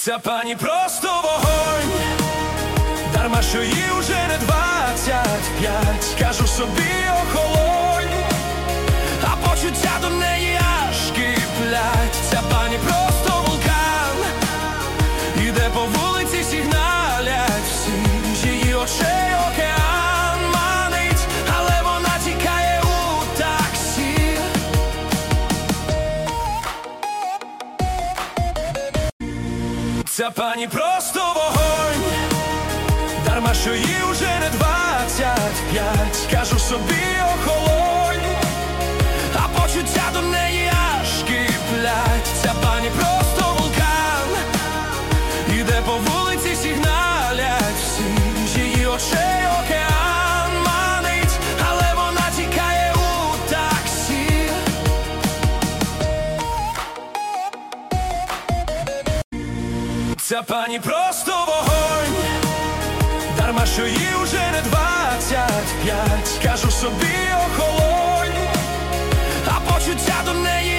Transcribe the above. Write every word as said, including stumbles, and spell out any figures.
Ця пані просто вогонь, дарма що їй уже не двадцять п'ять. Кажу собі охолонь, а почуття до неї аж киплять. Ця пані просто вулкан, іде по вулиці, сигналять всі. Її очей океан манить, але вона тікає у таксі. Ця пані просто вогонь, дарма що їй уже не двадцять п'ять. Кажу собі охолонь, а почуття до неї аж киплять. Ця пані просто вулкан, іде по вулиці, сигналять всі. Її очей океан манить, але вона тікає у таксі. Ця пані просто вогонь, дарма що їй уже не двадцять п'ять. Кажу собі охолонь, а почуття до неї